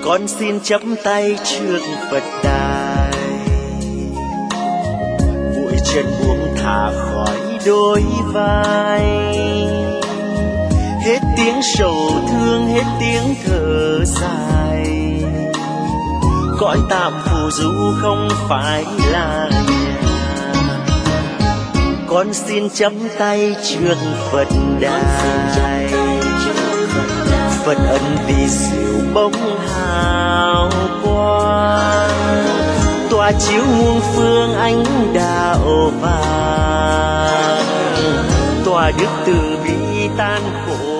Con xin chắp tay trước Phật đài, bụi chân buông thả khỏi đôi vai. Hết tiếng sầu thương, hết tiếng thở dài, cõi tạm phù du không phải là nhà. Con xin chắp tay trước Phật đài, Phật ân vì diệu bóng hào quang, tỏa chiếu muôn phương ánh đạo vàng, tỏa đức từ bi tan khổ